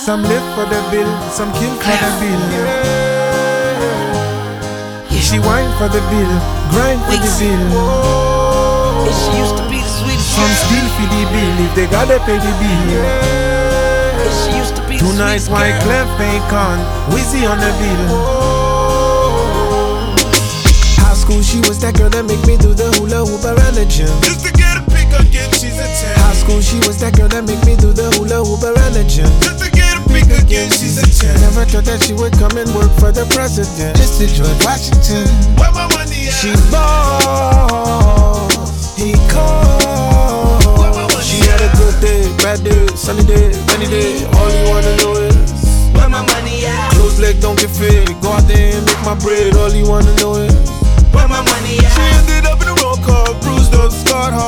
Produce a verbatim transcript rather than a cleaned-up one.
Some live for the bill, some kill for the bill. She whine for the bill, grind for the bill. She used to be the sweetest. Some steal for the bill if they gotta pay the bill. She used to be the Tonight sweetest white girl. clef ain't con, Wizzy on the bill. High school she was that girl that make me do the hula hoop around the gym. Just to get a pick again, she's a ten. High school she was that girl that make me do the hula hoop around the gym. Just to get a pick again, she's a ten. Never thought that she would come and work for the president. Just to George Washington. Where my money at? She boss, he called. Where my money She had a good day, bad day, sunny day, rainy day. All you wanna know is Where my money at? close leg don't get fit. Go out there and make my bread. All you wanna know is Where my money at? she ended up in the wrong car, bruised up, scarred heart.